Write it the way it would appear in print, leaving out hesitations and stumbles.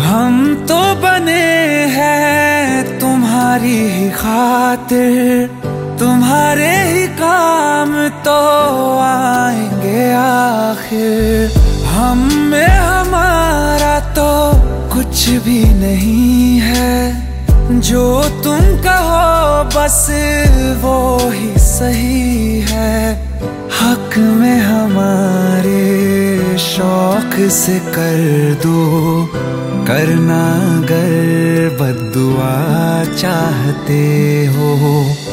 हम तो बने हैं तुम्हारी ही खातिर, तुम्हारे ही काम तो आएंगे आखिर। हम में हमारा तो कुछ भी नहीं है, जो तुम कहो बस वो ही सही है। हक में हमारे शौक से कर दो, करना अगर बद्दुआ चाहते हो।